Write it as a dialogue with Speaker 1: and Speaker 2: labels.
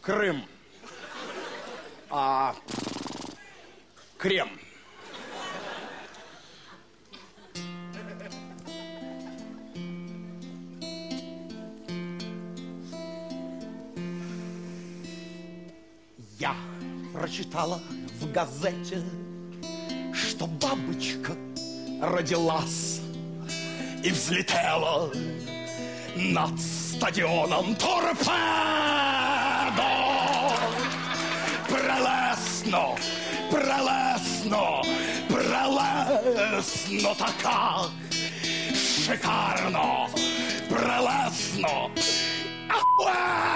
Speaker 1: Крим. Крем. Я прочитала в газете, что бабочка родилась и взлетела над стадионом торпедо. Прелесно, прелесно, прелесно така, шикарно, прелесно, ахуе!